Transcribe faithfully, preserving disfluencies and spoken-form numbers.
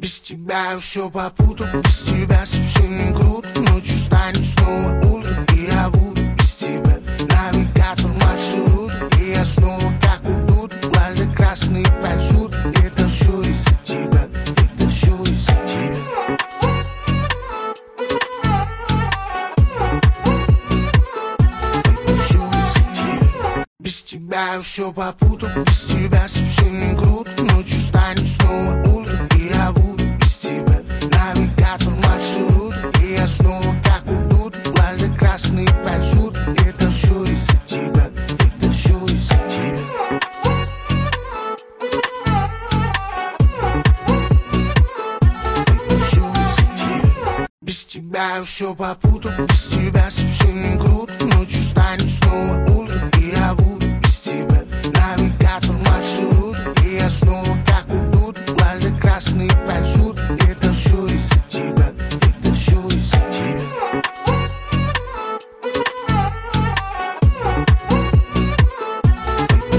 Без тебя все попутал, без тебя совсем не круто. Ночью станет снова утро, и я буду без тебя. Навигатор маршрут, и я снова как удут. Глаза красные повсюду, это все из-за тебя. Это все из-за тебя. Это все из-за тебя. Без тебя все попутал, без тебя совсем не круто. Ночью станет снова утро, и я буду без тебя. Навигатор маршрут, и я снова как удут. Глаза красные повсюду, это все из-за тебя. Это все из-за тебя. Это все из-за тебя. Без тебя все попутал, без тебя совсем не круто. Ночью станет снова утро.